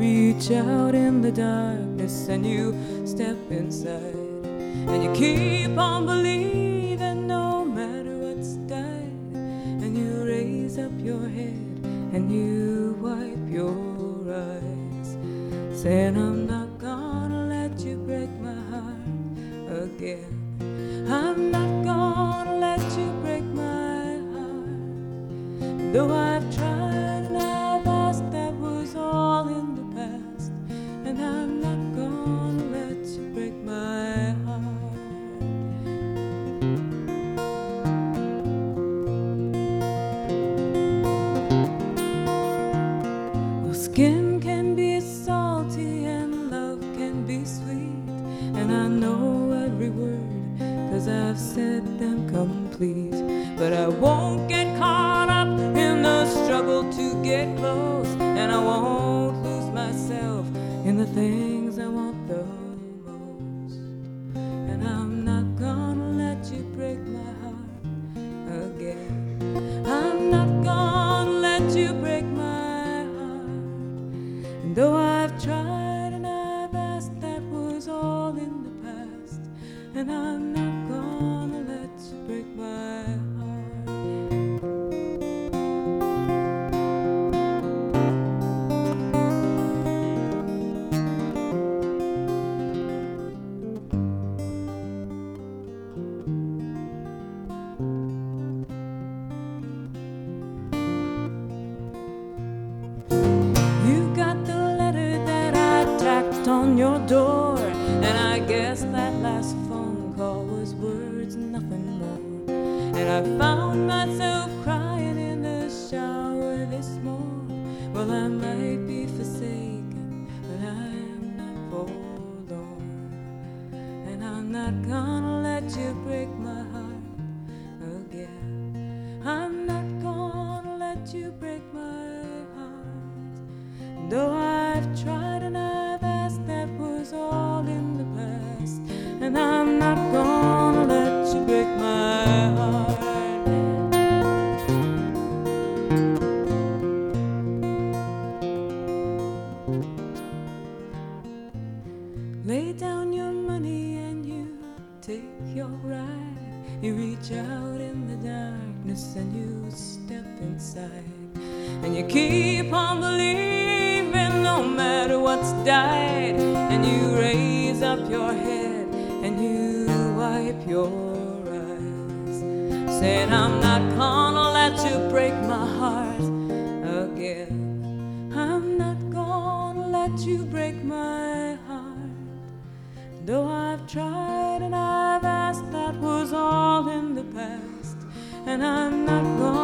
reach out in the darkness and you step inside, and you keep on believing no matter what's died, and you raise up your head and you wipe your eyes, saying I'm not gonna let you break my heart again. I'm not gonna let you break my heart. Though I've tried and I've asked, that was all in the past, and I'm not gonna let you break my heart. Well, skin can be salty and love can be sweet, and I know every word 'cause I've said them complete. But I won't get caught up in the struggle to get close, and I won't lose myself in the things I want the most. And I'm not gonna let you break my heart again. I'm not gonna let you break my heart. And though I've tried and I've asked, that was all in the past, and I'm not gonna let you break my heart. You got the letter that I tacked on your door, and I guess that last phone call was words and nothing more. And I found myself crying in the shower this morning. Well, I might be forsaken, but I am not forlorn. And I'm not gonna let you break my heart again. I'm not gonna let you break my heart. Though I've tried and I've asked, that was all in the past, and I'm not gonna let you break my heart. Lay down your money and you take your ride. You reach out in the darkness and you step inside, and you keep on believing no matter what's died, and you raise up your head and you wipe your eyes, saying I'm not gonna let you break my heart again. I'm not gonna let you break my heart. Though I've tried and I've asked, that was all in the past, and I'm not gonna